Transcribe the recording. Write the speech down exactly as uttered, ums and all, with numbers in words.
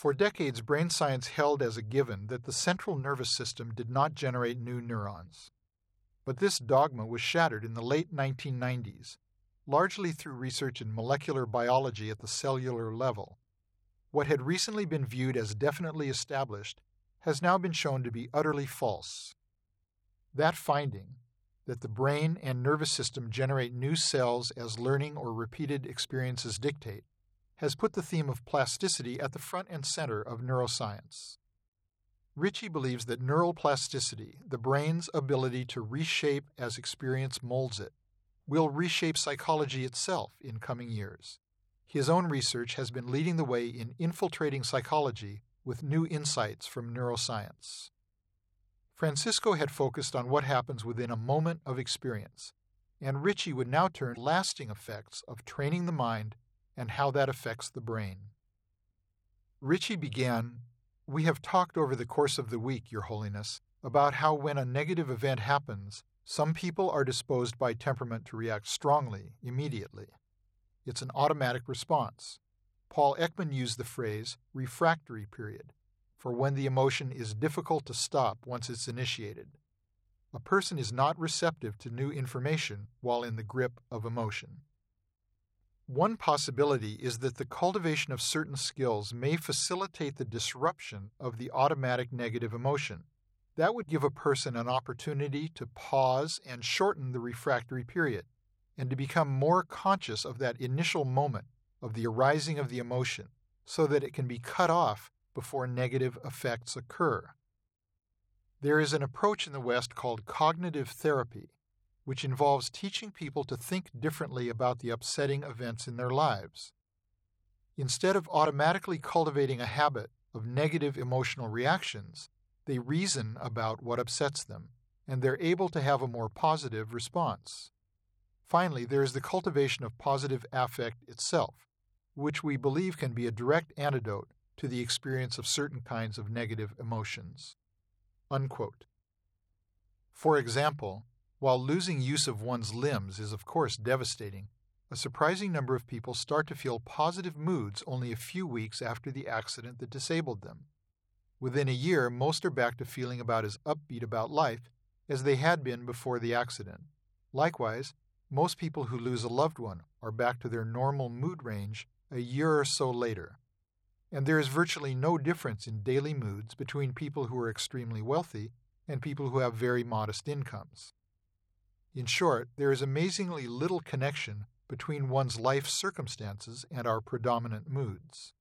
For decades, brain science held as a given that the central nervous system did not generate new neurons. But this dogma was shattered in the late nineteen nineties, largely through research in molecular biology at the cellular level. What had recently been viewed as definitely established has now been shown to be utterly false. That finding, that the brain and nervous system generate new cells as learning or repeated experiences dictate, has put the theme of plasticity at the front and center of neuroscience. Ritchie believes that neural plasticity, the brain's ability to reshape as experience molds it, will reshape psychology itself in coming years. His own research has been leading the way in infiltrating psychology with new insights from neuroscience. Francisco had focused on what happens within a moment of experience, and Ritchie would now turn to lasting effects of training the mind and how that affects the brain. Ritchie began, "We have talked over the course of the week, Your Holiness, about how when a negative event happens, some people are disposed by temperament to react strongly, immediately. It's an automatic response. Paul Ekman used the phrase refractory period for when the emotion is difficult to stop once it's initiated. A person is not receptive to new information while in the grip of emotion. One possibility is that the cultivation of certain skills may facilitate the disruption of the automatic negative emotion. That would give a person an opportunity to pause and shorten the refractory period, and to become more conscious of that initial moment of the arising of the emotion, so that it can be cut off before negative effects occur. There is an approach in the West called cognitive therapy, which involves teaching people to think differently about the upsetting events in their lives. Instead of automatically cultivating a habit of negative emotional reactions, they reason about what upsets them, and they're able to have a more positive response. Finally, there is the cultivation of positive affect itself, which we believe can be a direct antidote to the experience of certain kinds of negative emotions." Unquote. For example, while losing use of one's limbs is of course devastating, a surprising number of people start to feel positive moods only a few weeks after the accident that disabled them. Within a year, most are back to feeling about as upbeat about life as they had been before the accident. Likewise, most people who lose a loved one are back to their normal mood range a year or so later. And there is virtually no difference in daily moods between people who are extremely wealthy and people who have very modest incomes. In short, there is amazingly little connection between one's life circumstances and our predominant moods.